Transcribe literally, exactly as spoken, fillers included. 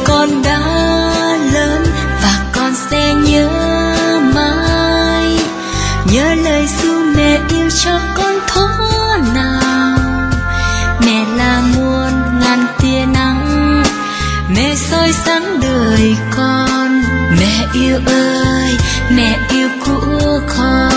con đã lớn và con sẽ nhớ mãi, nhớ lời ru mẹ yêu cho con thuở nào. Mẹ là muôn ngàn tia nắng, mẹ soi sáng đời con. Mẹ yêu ơi, mẹ yêu của con.